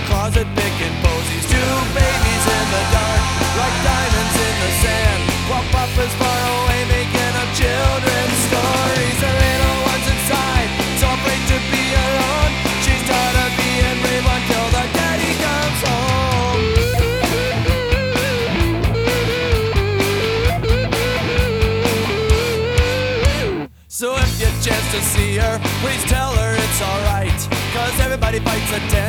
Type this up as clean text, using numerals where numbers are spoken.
closet picking posies. Two babies in the dark, like diamonds in the sand, while Papa's far away making up children's stories. The little one's inside, so afraid to be alone. She's tired of being brave until the daddy comes home. So if you chance to see her, please tell her it's alright, 'cause everybody fights a 10.